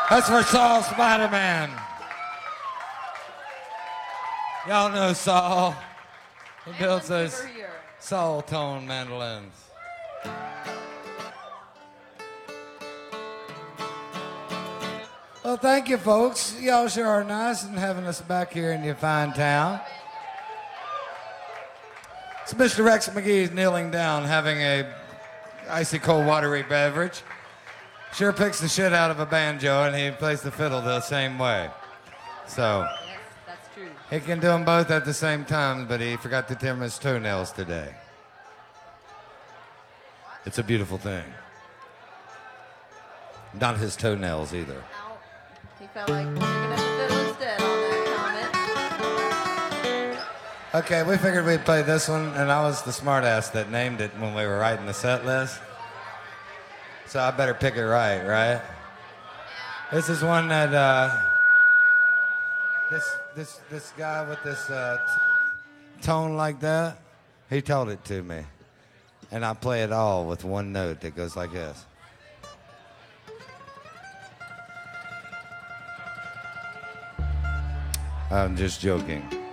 That's for Saul Spider-Man. Y'all know Saul. He builds those soul tone mandolins. Well, thank you, folks. Y'all sure are nice and having us back here in your fine town. So Mr. Rex McGee's kneeling down, having a icy cold watery beverage. Sure picks the shit out of a banjo, and he plays the fiddle the same way. So Yes, that's true. he can do them both at the same time, but he forgot to trim his toenails today. It's a beautiful thing. Not his toenails either. Ow. He felt like picking up the fiddle instead on that comment. Okay, we figured we'd play this one, and I was the smartass that named it when we were writing the set list. So I better pick it right? This is one that this guy with this tone like that, he told it to me, and I play it all with one note that goes like this. I'm just joking.